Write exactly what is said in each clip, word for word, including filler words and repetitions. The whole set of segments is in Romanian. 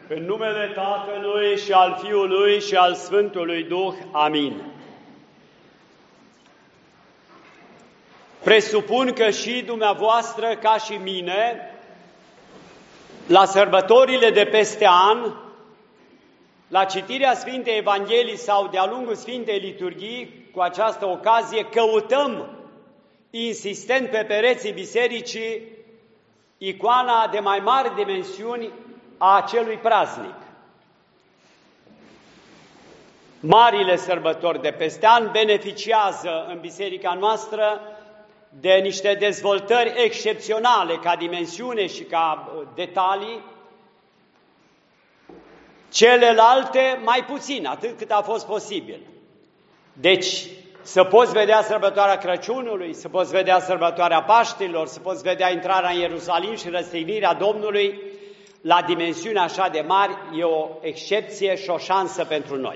În numele Tatălui și al Fiului și al Sfântului Duh. Amin. Presupun că și dumneavoastră, ca și mine, la sărbătorile de peste an, la citirea Sfintei Evanghhelii sau de-a lungul Sfintei Liturghii, cu această ocazie, căutăm insistent pe pereții bisericii icoana de mai mari dimensiuni a acelui praznic. Marile sărbători de peste an beneficiază în biserica noastră de niște dezvoltări excepționale ca dimensiune și ca detalii, celelalte mai puțin, atât cât a fost posibil. Deci, să poți vedea sărbătoarea Crăciunului, să poți vedea sărbătoarea Paștilor, să poți vedea intrarea în Ierusalim și răstignirea Domnului la dimensiuni așa de mari, e o excepție și o șansă pentru noi.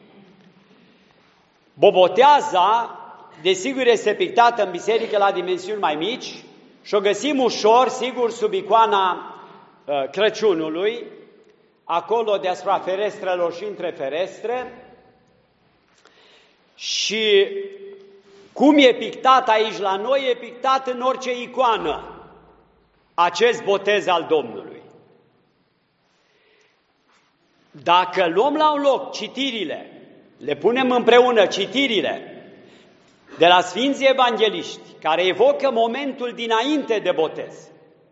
Boboteaza, desigur, este pictată în biserică la dimensiuni mai mici și o găsim ușor, sigur, sub icoana uh, Crăciunului, acolo deasupra ferestrelor și între ferestre. Și cum e pictat aici la noi, e pictat în orice icoană acest botez al Domnului. Dacă luăm la un loc citirile, le punem împreună citirile de la Sfinții Evangheliști, care evocă momentul dinainte de botez.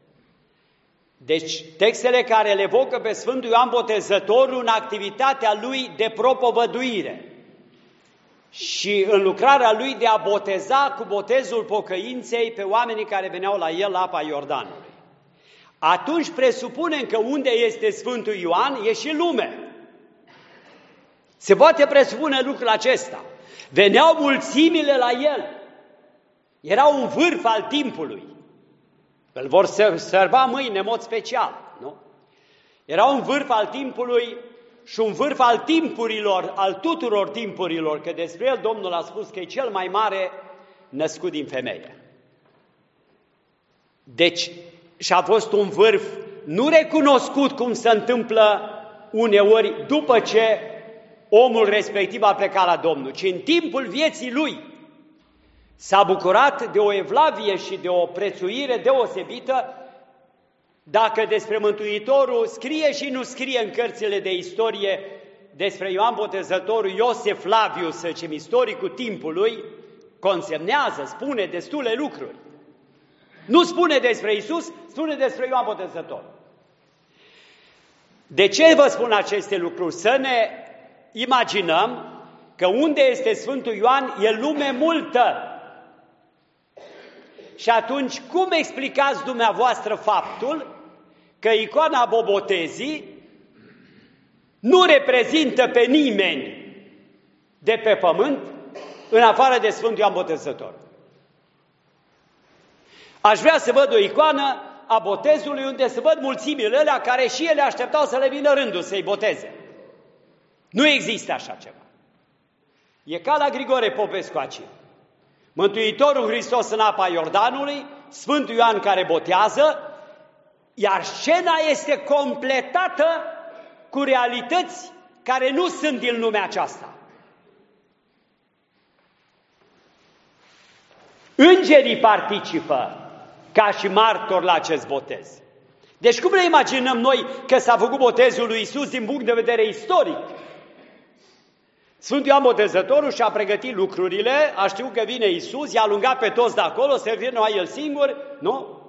Deci textele care le evocă pe Sfântul Ioan Botezătorul în activitatea lui de propovăduire și în lucrarea lui de a boteza cu botezul pocăinței pe oamenii care veneau la el la apa Iordanului. Atunci presupunem că unde este Sfântul Ioan e și lume. Se poate presupune lucrul acesta. Veneau mulțimile la el. Era un vârf al timpului. Îl vor sărba mâine în mod special, nu? Era un vârf al timpului și un vârf al timpurilor, al tuturor timpurilor, că despre el Domnul a spus că e cel mai mare născut din femeie. Deci, și-a fost un vârf nu recunoscut cum se întâmplă uneori după ce omul respectiv a plecat la Domnul, ci în timpul vieții lui s-a bucurat de o evlavie și de o prețuire deosebită. Dacă despre Mântuitorul scrie și nu scrie în cărțile de istorie despre Ioan Botezătorul, Iosif Flavius, să zicem, istoricul timpului, consemnează, spune destule lucruri. Nu spune despre Iisus, spune despre Ioan Botezătorul. De ce vă spun aceste lucruri? Să ne imaginăm că unde este Sfântul Ioan e lume multă. Și atunci, cum explicați dumneavoastră faptul că icoana Bobotezii nu reprezintă pe nimeni de pe pământ în afară de Sfântul Ioan Botezător? Aș vrea să văd o icoană a botezului unde să văd mulțimile alea care și ele așteptau să le vină rândul să-i boteze. Nu există așa ceva. E ca la Grigore Popescu aici. Mântuitorul Hristos în apa Iordanului, Sfântul Ioan care botează, iar scena este completată cu realități care nu sunt din lumea aceasta. Îngerii participă ca și martori la acest botez. Deci cum ne imaginăm noi că s-a făcut botezul lui Iisus din punct de vedere istoric? Sfântul Ioan Botezătorul și-a pregătit lucrurile, a știut că vine Iisus, i-a alungat pe toți de acolo, să vină numai el singur, nu?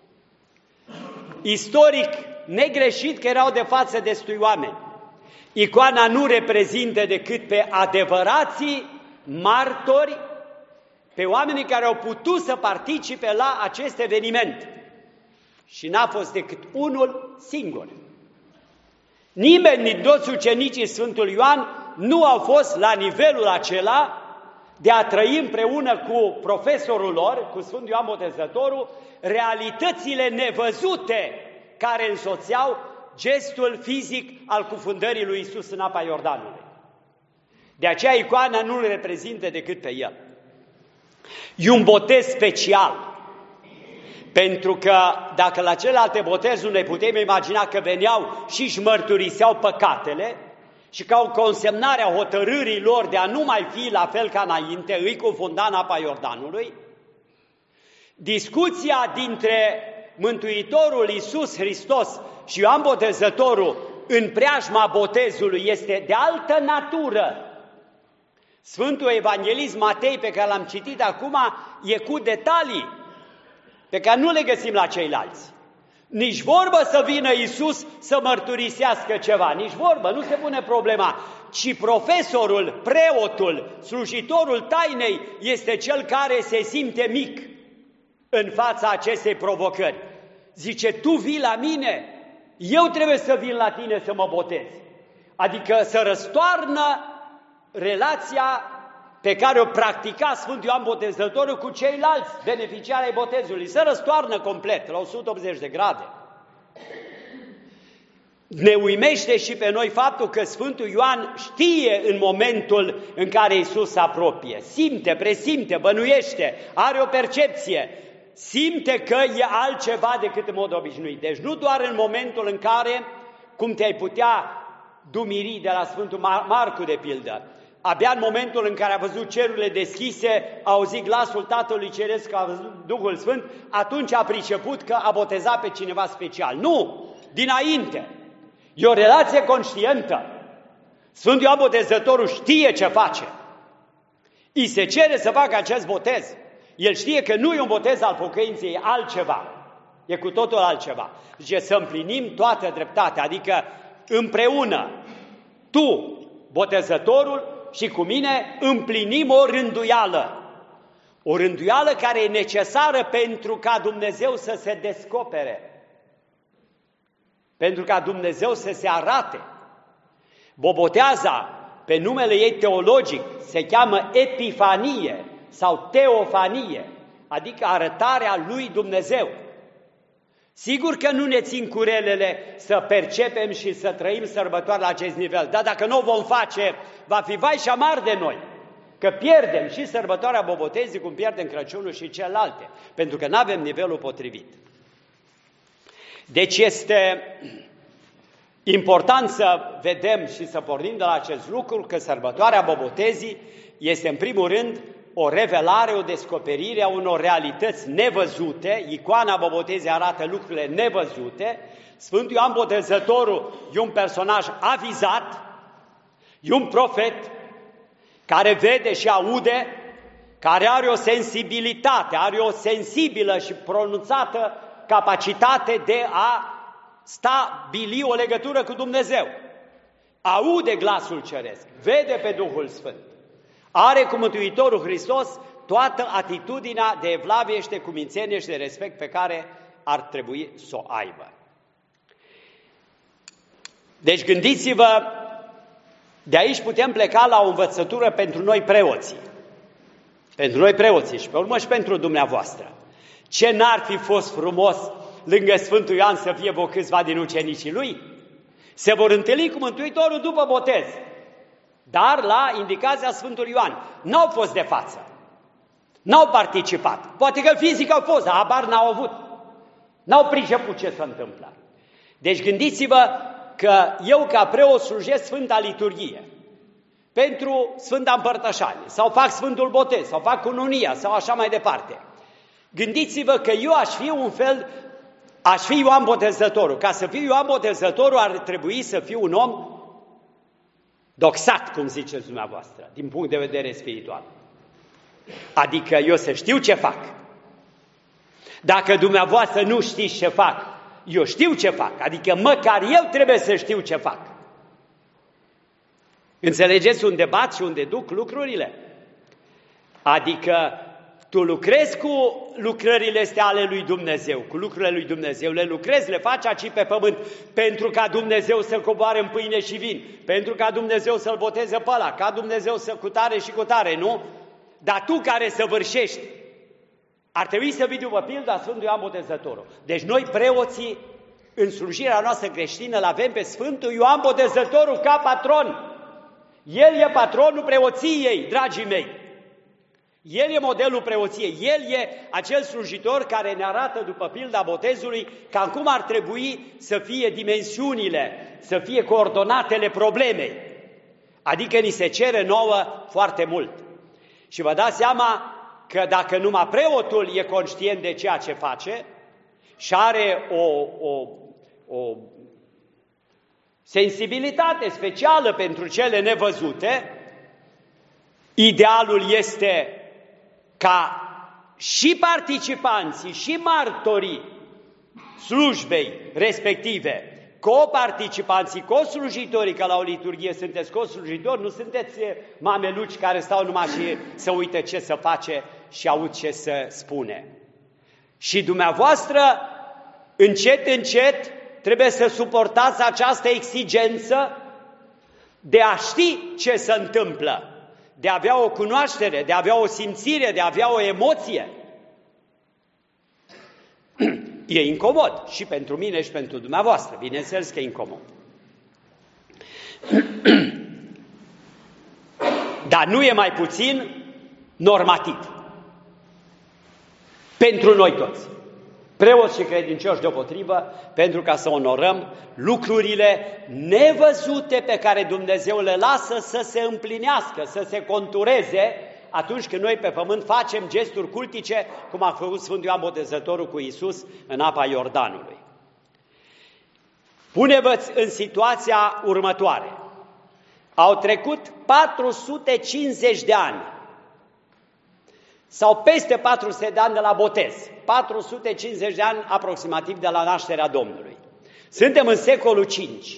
Istoric, negreșit că erau de față destui oameni. Icoana nu reprezintă decât pe adevărații martori, pe oamenii care au putut să participe la acest eveniment. Și n-a fost decât unul singur. Nimeni din toți ucenicii Sfântului Ioan nu au fost la nivelul acela de a trăi împreună cu profesorul lor, cu Sfântul Ioan Botezătorul, realitățile nevăzute care însoțeau gestul fizic al cufundării lui Iisus în apa Iordanului. De aceea icoana nu îl reprezintă decât pe el. E un botez special. Pentru că dacă la celelalte botezuri ne putem imagina că veneau și își mărturiseau păcatele și ca o consemnare a hotărârii lor de a nu mai fi la fel ca înainte, îi confunda în apa Iordanului, discuția dintre Mântuitorul Iisus Hristos și Ioan Botezătorul în preajma botezului este de altă natură. Sfântul Evanghelist Matei, pe care l-am citit acum, e cu detalii pe care nu le găsim la ceilalți. Nici vorbă să vină Iisus să mărturisească ceva, nici vorbă, nu se pune problema, ci profesorul, preotul, slujitorul tainei este cel care se simte mic în fața acestei provocări. Zice, tu vii la mine, eu trebuie să vin la tine să mă botez. Adică să răstoarnă relația pe care o practica Sfântul Ioan Botezătorul cu ceilalți beneficiari ai botezului. Se răstoarnă complet, la o sută optzeci de grade. Ne uimește și pe noi faptul că Sfântul Ioan știe în momentul în care Iisus se apropie. Simte, presimte, bănuiește, are o percepție. Simte că e altceva decât în mod obișnuit. Deci nu doar în momentul în care, cum te-ai putea dumiri de la Sfântul Mar- Marcu de pildă, abia în momentul în care a văzut cerurile deschise, a auzit glasul Tatălui Ceresc, a văzut Duhul Sfânt, atunci a priceput că a botezat pe cineva special. Nu! Dinainte! E o relație conștientă. Sfântul Ioan Botezătorul știe ce face. I se cere să facă acest botez. El știe că nu e un botez al pocăinței, e altceva. E cu totul altceva. Zice să împlinim toată dreptatea, adică împreună, tu, botezătorul, și cu mine împlinim o rânduială. O rânduială care e necesară pentru ca Dumnezeu să se descopere. Pentru ca Dumnezeu să se arate. Boboteaza, pe numele ei teologic, se cheamă epifanie sau teofanie, adică arătarea lui Dumnezeu. Sigur că nu ne țin curelele să percepem și să trăim sărbătoare la acest nivel, dar dacă nu o vom face, va fi vai și amar de noi, că pierdem și sărbătoarea Bobotezii, cum pierdem Crăciunul și celelalte, pentru că nu avem nivelul potrivit. Deci este important să vedem și să pornim de la acest lucru, că sărbătoarea Bobotezii este în primul rând o revelare, o descoperire a unor realități nevăzute. Icoana Bobotezii arată lucrurile nevăzute. Sfântul Ioan Botezătorul e un personaj avizat, e un profet care vede și aude, care are o sensibilitate, are o sensibilă și pronunțată capacitate de a stabili o legătură cu Dumnezeu. Aude glasul ceresc, vede pe Duhul Sfânt. Are cu Mântuitorul Hristos toată atitudinea de evlavie și de cumințenie și de respect pe care ar trebui să o aibă. Deci gândiți-vă, de aici putem pleca la o învățătură pentru noi preoții. Pentru noi preoții și pe urmă și pentru dumneavoastră. Ce n-ar fi fost frumos lângă Sfântul Ioan să fie vreo câțiva din ucenicii lui? Se vor întâlni cu Mântuitorul după botez. Dar la indicația Sfântului Ioan n-au fost de față, n-au participat. Poate că fizic au fost, dar habar n-au avut. N-au priceput ce se întâmplă. Deci gândiți-vă că eu ca preot slujesc Sfânta Liturghie pentru Sfânta Împărtășanie, sau fac Sfântul Botez, sau fac cununia, sau așa mai departe. Gândiți-vă că eu aș fi un fel, aș fi Ioan Botezătorul. Ca să fiu Ioan Botezătorul ar trebui să fiu un om doxat, cum ziceți dumneavoastră, din punct de vedere spiritual. Adică eu să știu ce fac. Dacă dumneavoastră nu știți ce fac, eu știu ce fac, adică măcar eu trebuie să știu ce fac. Înțelegeți unde bat și unde duc lucrurile? Adică tu lucrezi cu lucrările astea ale lui Dumnezeu, cu lucrurile lui Dumnezeu, le lucrezi, le faci aici pe pământ, pentru ca Dumnezeu să coboare în pâine și vin, pentru ca Dumnezeu să-l boteze pe ăla, ca Dumnezeu să cutare și cutare, nu? Dar tu care săvârșești, ar trebui să vii după pilda Sfântului Ioan Botezătorul. Deci noi preoții, în slujirea noastră creștină, l-avem pe Sfântul Ioan Botezătorul ca patron. El e patronul preoției, dragii mei. El e modelul preoției, El e acel slujitor care ne arată după pilda botezului cam cum ar trebui să fie dimensiunile, să fie coordonatele problemei. Adică ni se cere nouă foarte mult. Și vă dați seama că dacă numai preotul e conștient de ceea ce face și are o, o, o sensibilitate specială pentru cele nevăzute, idealul este ca și participanții, și martorii slujbei respective, coparticipanții, coslujitorii, că la o liturghie sunteți coslujitori, nu sunteți mameluci care stau numai și să uită ce să face și aud ce să spune. Și dumneavoastră, încet, încet, trebuie să suportați această exigență de a ști ce se întâmplă, de a avea o cunoaștere, de a avea o simțire, de a avea o emoție. E incomod și pentru mine și pentru dumneavoastră, bineînțeles că e incomod. Dar nu e mai puțin normativ pentru noi toți, preoți și credincioși deopotrivă, pentru ca să onorăm lucrurile nevăzute pe care Dumnezeu le lasă să se împlinească, să se contureze atunci când noi pe pământ facem gesturi cultice, cum a făcut Sfântul Ioan Botezătorul cu Iisus în apa Iordanului. Pune-vă în situația următoare. Au trecut patru sute cincizeci de ani, sau peste patru sute de ani de la botez, patru sute cincizeci de ani aproximativ de la nașterea Domnului. Suntem în secolul cinci.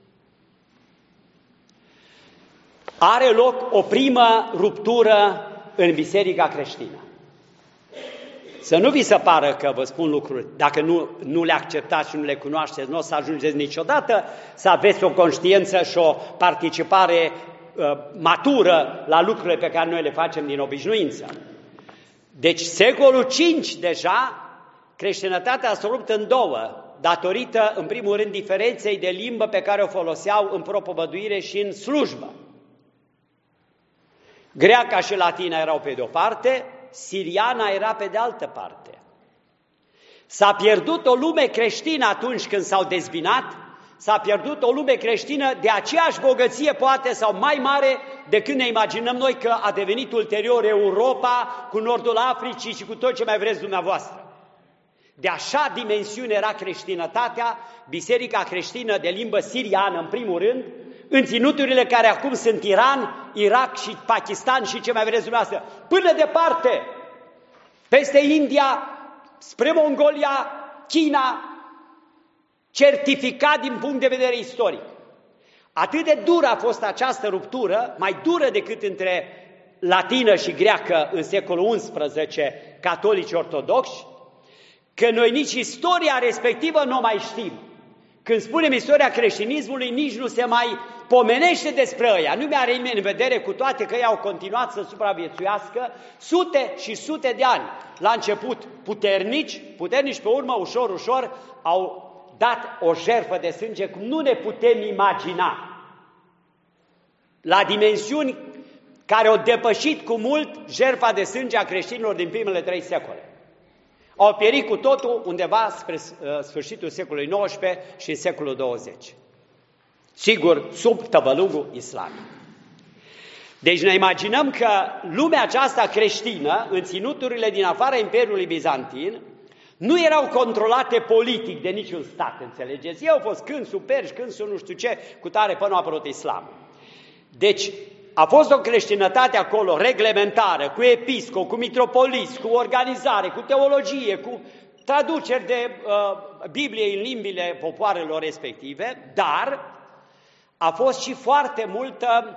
Are loc o primă ruptură în biserica creștină. Să nu vi se pară că vă spun lucruri, dacă nu, nu le acceptați și nu le cunoașteți, nu o să ajungeți niciodată să aveți o conștiință și o participare uh, matură la lucrurile pe care noi le facem din obișnuință. Deci secolul cinci deja, creștinătatea s-a rupt în două, datorită, în primul rând, diferenței de limbă pe care o foloseau în propovăduire și în slujbă. Greaca și latina erau pe de-o parte, siriana era pe de altă parte. S-a pierdut o lume creștină atunci când s-au dezbinat, s-a pierdut o lume creștină de aceeași bogăție, poate, sau mai mare decât ne imaginăm noi că a devenit ulterior Europa, cu nordul Africii și cu tot ce mai vreți dumneavoastră. De așa dimensiune era creștinătatea, biserica creștină de limbă siriană, în primul rând, în ținuturile care acum sunt Iran, Irak și Pakistan și ce mai vreți dumneavoastră, până departe, peste India, spre Mongolia, China, certificat din punct de vedere istoric. Atât de dură a fost această ruptură, mai dură decât între latină și greacă în secolul unsprezece, catolici ortodoxi, că noi nici istoria respectivă nu o mai știm. Când spunem istoria creștinismului, nici nu se mai pomenește despre ăia. Nu mi-are nimeni în vedere, cu toate că ei au continuat să supraviețuiască sute și sute de ani. La început puternici, puternici pe urmă, ușor, ușor, au dat o jertfă de sânge cum nu ne putem imagina. La dimensiuni care au depășit cu mult jertfa de sânge a creștinilor din primele trei secole. Au pierit cu totul undeva spre sfârșitul secolului nouăsprezece și în secolul douăzeci. Sigur, sub tăvălugul islamic. Deci ne imaginăm că lumea aceasta creștină, în ținuturile din afara Imperiului Bizantin, nu erau controlate politic de niciun stat, înțelegeți? Ei au fost când sub perși, când sub nu știu ce, cu tare până a apărut islamul. Deci, a fost o creștinătate acolo reglementară, cu episcop, cu mitropolis, cu organizare, cu teologie, cu traduceri de uh, Biblie în limbile popoarelor respective, dar a fost și foarte multă,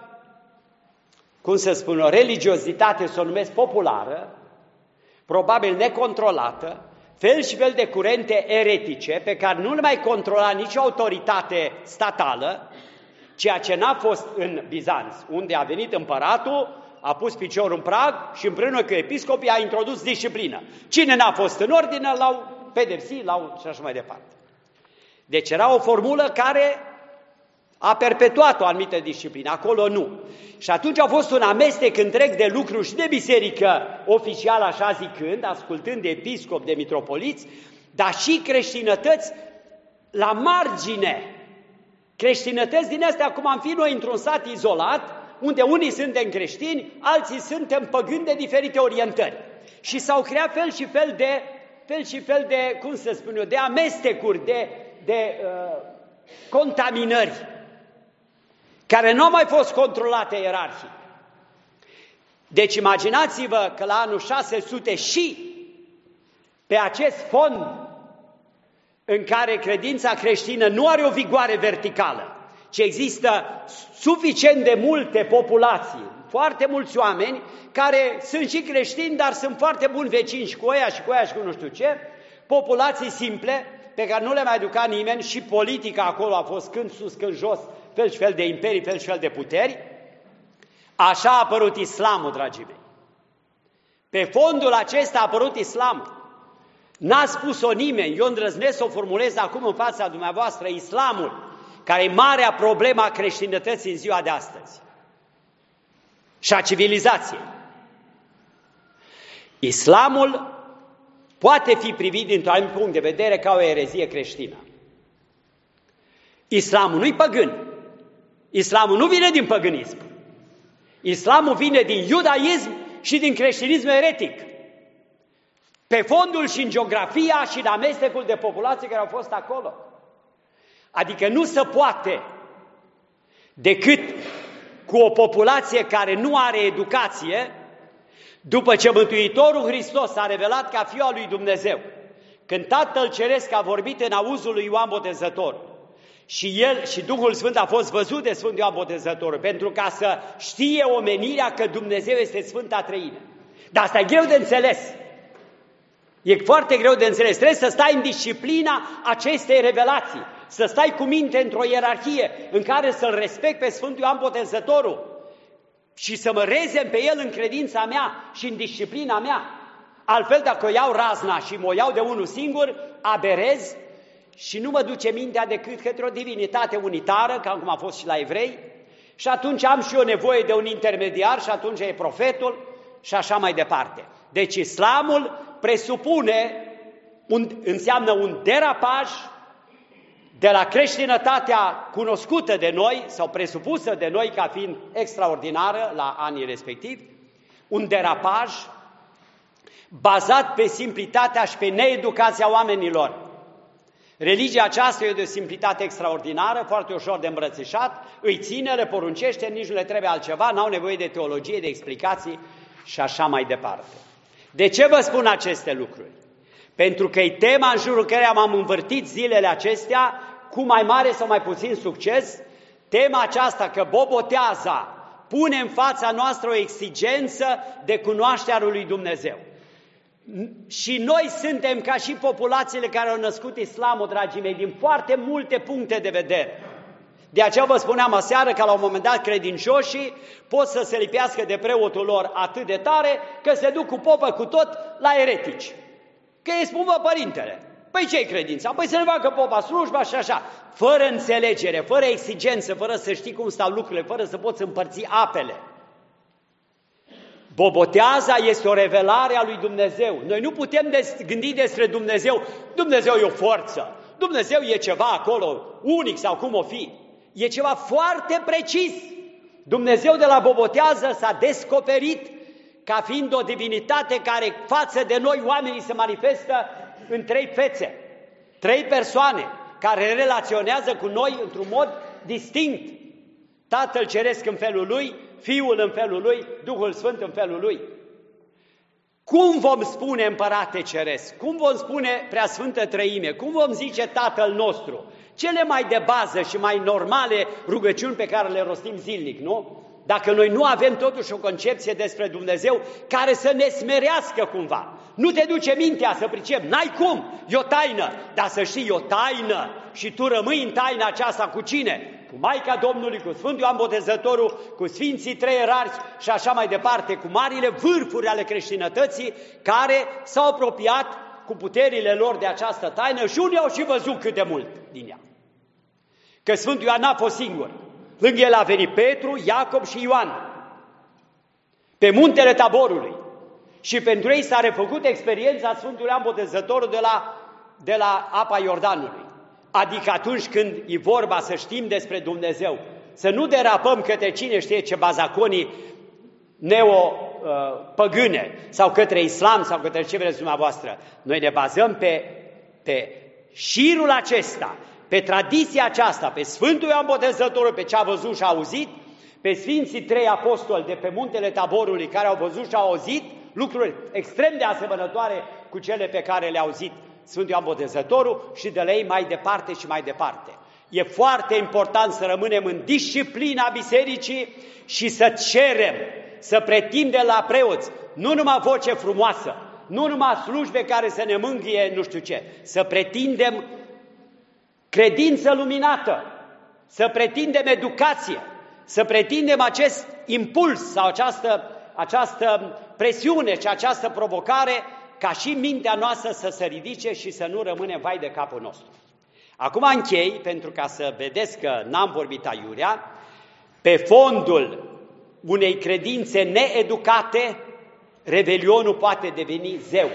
cum să spun, o religiozitate, să o numesc populară, probabil necontrolată, fel și fel de curente eretice pe care nu le mai controla nicio autoritate statală, ceea ce n-a fost în Bizanț, unde a venit împăratul, a pus piciorul în prag și împreună cu episcopii a introdus disciplină. Cine n-a fost în ordine, l-au pedepsit, l-au și așa mai departe. Deci era o formulă care a perpetuat o anumită disciplină, acolo nu. Și atunci a fost un amestec întreg de lucruri și de biserică oficială, așa zicând, ascultând de episcop, de mitropoliți, dar și creștinătăți la margine. Creștinătăți din astea, cum am fi noi într-un sat izolat, unde unii suntem creștini, alții suntem păgâni de diferite orientări. Și s-au creat fel și fel de, fel și fel de, cum să spun eu, de amestecuri, de, de uh, contaminări, care nu au mai fost controlate ierarhic. Deci imaginați-vă că la anul șase sute și pe acest fond în care credința creștină nu are o vigoare verticală, ci există suficient de multe populații, foarte mulți oameni care sunt și creștini, dar sunt foarte buni vecini și cu ăia și cu ăia și cu nu știu ce, populații simple pe care nu le mai duca nimeni și politica acolo a fost când sus, când jos, fel și fel de imperii, fel și fel de puteri. Așa a apărut islamul, dragii mei. Pe fondul acesta a apărut islamul. N-a spus-o nimeni, eu îndrăznesc să o formulez acum în fața dumneavoastră, islamul, care e marea problemă a creștinătății în ziua de astăzi și a civilizației. Islamul poate fi privit dintr-un anumit punct de vedere ca o erezie creștină. Islamul nu-i păgân. Islamul nu vine din păgânism. Islamul vine din iudaism și din creștinism eretic. Pe fondul și în geografia și în amestecul de populație care au fost acolo. Adică nu se poate decât cu o populație care nu are educație, după ce Mântuitorul Hristos a revelat ca Fiul al lui Dumnezeu, când Tatăl Ceresc a vorbit în auzul lui Ioan Botezătorul, și el și Duhul Sfânt a fost văzut de Sfântul Ioan Botezătorul, pentru ca să știe omenirea că Dumnezeu este Sfânta Treime. Dar asta e greu de înțeles. E foarte greu de înțeles. Trebuie să stai în disciplina acestei revelații, să stai cu minte într-o ierarhie în care să-L respect pe Sfântul Ioan Botezătorul și să mă rezem pe el în credința mea și în disciplina mea. Altfel, dacă o iau razna și mă iau de unul singur, aberez și nu mă duce mintea decât către o divinitate unitară, ca cum a fost și la evrei, și atunci am și eu nevoie de un intermediar și atunci e profetul și așa mai departe. Deci islamul presupune, un, înseamnă un derapaj de la creștinătatea cunoscută de noi sau presupusă de noi ca fiind extraordinară la anii respectivi, un derapaj bazat pe simplitatea și pe needucația oamenilor. Religia aceasta e de o simplitate extraordinară, foarte ușor de îmbrățișat, îi ține, le poruncește, nici nu le trebuie altceva, n-au nevoie de teologie, de explicații și așa mai departe. De ce vă spun aceste lucruri? Pentru că e tema în jurul căreia m-am învârtit zilele acestea, cu mai mare sau mai puțin succes, tema aceasta că Boboteaza pune în fața noastră o exigență de cunoașterea lui Dumnezeu. Și noi suntem ca și populațiile care au născut islamul, dragii mei, din foarte multe puncte de vedere. De aceea vă spuneam aseară că la un moment dat credincioșii pot să se lipească de preotul lor atât de tare că se duc cu popă cu tot la eretici. Că îi spun, bă, părintele, păi ce-i credința? Păi să ne facă popa slujba și așa. Fără înțelegere, fără exigență, fără să știi cum stau lucrurile, fără să poți împărți apele. Boboteaza este o revelare a lui Dumnezeu. Noi nu putem des- gândi despre Dumnezeu. Dumnezeu e o forță. Dumnezeu e ceva acolo, unic sau cum o fi. E ceva foarte precis. Dumnezeu de la Bobotează s-a descoperit ca fiind o divinitate care față de noi oamenii se manifestă în trei fețe. Trei persoane care relaționează cu noi într-un mod distinct. Tatăl Ceresc în felul Lui, Fiul în felul Lui, Duhul Sfânt în felul Lui. Cum vom spune Împărate Ceresc? Cum vom spune Preasfântă Treime? Cum vom zice Tatăl nostru? Cele mai de bază și mai normale rugăciuni pe care le rostim zilnic, nu? Dacă noi nu avem totuși o concepție despre Dumnezeu care să ne smerească cumva. Nu te duce mintea să pricep, n-ai cum, e o taină, dar să știi, e o taină și tu rămâi în taina aceasta cu cine? Cu Maica Domnului, cu Sfântul Ioan Botezătorul, cu Sfinții Trei Ierarhi și așa mai departe, cu marile vârfuri ale creștinătății care s-au apropiat cu puterile lor de această taină și unii au și văzut cât de mult din ea. Că Sfântul Ioan n-a fost singur. Lângă el a venit Petru, Iacob și Ioan, pe muntele Taborului. Și pentru ei s-a refăcut experiența Sfântului Ioan Botezătorul de la, de la apa Iordanului. Adică atunci când e vorba să știm despre Dumnezeu, să nu derapăm către cine știe ce bazaconii neo-păgâne sau către islam sau către ce vreți dumneavoastră. Noi ne bazăm pe, pe șirul acesta, pe tradiția aceasta, pe Sfântul Ioan Botezătorul, pe ce a văzut și a auzit, pe Sfinții Trei Apostoli de pe muntele Taborului care au văzut și au auzit lucruri extrem de asemănătoare cu cele pe care le-a auzit Sfântul Ioan Botezătorul și de la ei mai departe și mai departe. E foarte important să rămânem în disciplina bisericii și să cerem, să pretindem la preoți, nu numai voce frumoasă, nu numai slujbe care să ne mângâie nu știu ce, să pretindem credință luminată, să pretindem educație, să pretindem acest impuls sau această, această presiune și această provocare ca și mintea noastră să se ridice și să nu rămânem vai de capul nostru. Acum închei, pentru ca să vedeți că n-am vorbit aiurea, pe fondul unei credințe needucate, revelionul poate deveni zeu.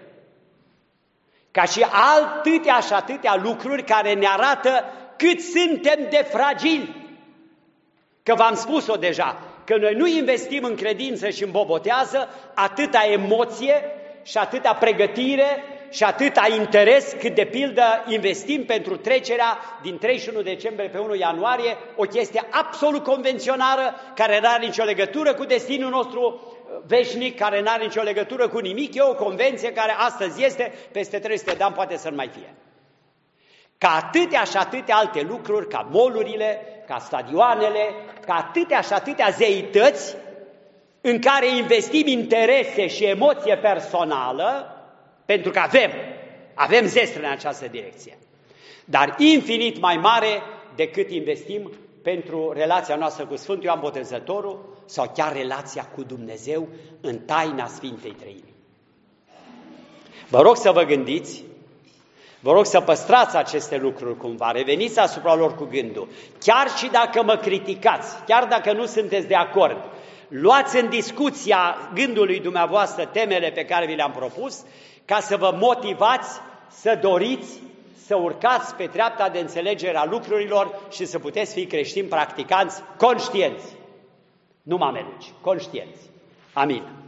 Ca și atâtea și atâtea lucruri care ne arată cât suntem de fragili. Că v-am spus-o deja, că noi nu investim în credință și în bobotează atâta emoție și atâta pregătire și atâta interes cât de pildă investim pentru trecerea din treizeci și unu decembrie pe unu ianuarie, o chestie absolut convențională, care nu are nicio legătură cu destinul nostru veșnic, care nu are nicio legătură cu nimic, e o convenție care astăzi este, peste trei sute de ani poate să nu mai fie. Ca atâtea și atâtea alte lucruri, ca molurile, ca stadioanele, ca atâtea și atâtea zeități în care investim interese și emoție personală, pentru că avem, avem zestre în această direcție, dar infinit mai mare decât investim pentru relația noastră cu Sfântul Ioan Botezătorul sau chiar relația cu Dumnezeu în taina Sfintei Treimi. Vă rog să vă gândiți, vă rog să păstrați aceste lucruri cumva, reveniți asupra lor cu gândul. Chiar și dacă mă criticați, chiar dacă nu sunteți de acord, luați în discuția gândului dumneavoastră temele pe care vi le-am propus, ca să vă motivați să doriți să urcați pe treapta de înțelegere a lucrurilor și să puteți fi creștini practicanți conștienți. Nu mameluci, conștienți. Amin.